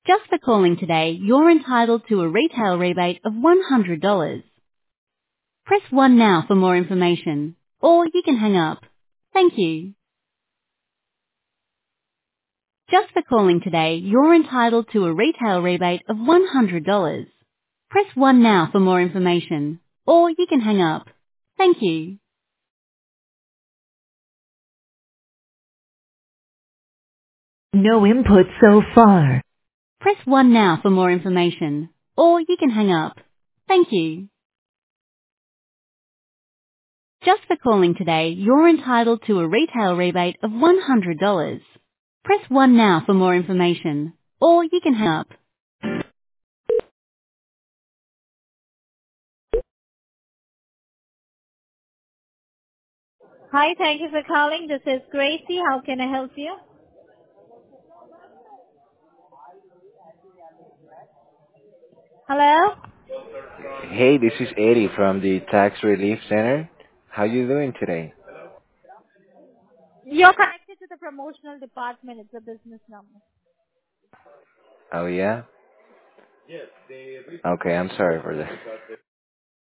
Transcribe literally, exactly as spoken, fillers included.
Just for calling today, you're entitled to a retail rebate of one hundred dollars. Press one now for more information, or you can hang up. Thank you. Just for calling today, you're entitled to a retail rebate of one hundred dollars. Press one now for more information, or you can hang up. Thank you. No input so far. Press one now for more information, or you can hang up. Thank you. Just for calling today, you're entitled to a retail rebate of one hundred dollars. Press one now for more information, or you can hang up. Hi, thank you for calling. This is Gracie. How can I help you? Hello? Hey, this is Eddie from the Tax Relief Center. How you doing today? You're connected to the promotional department. It's a business number. Oh yeah? Okay, I'm sorry for that.